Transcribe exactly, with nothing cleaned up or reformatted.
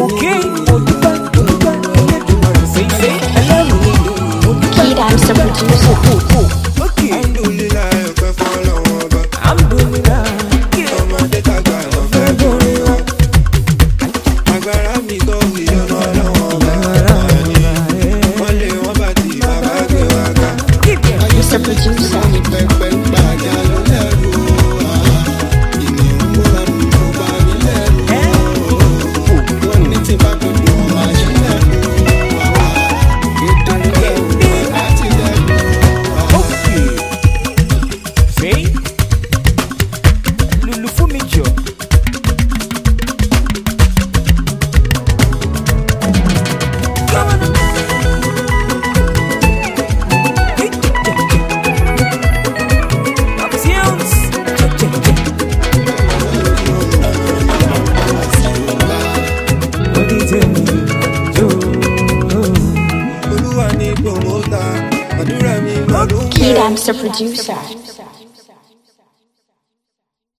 Okay, say say hello. Kid, I'm the producer. Okay, I'm doing like a follow over. I'm doing that. I'm on the tag, I'm agbára mi tó wí ọ̀nà ọlọ́wọ́ bá wọ́n lé wọ́n bá ti bàbá gbé wá ká. Mister Producer. Ní pẹ́pẹ́ gbàjà ló lẹ́rù ìní múra mi kò bá mi lẹ́rù wọ́n ní tí bá tó dùn ọmọ àṣìlẹ́rù ètò ìlẹ́rù láti lẹ́rù. Okay, say lulu fún mi jọ. Olúwa ni promoter, àdúrà mi máa ló ń Kid, I'm the producer.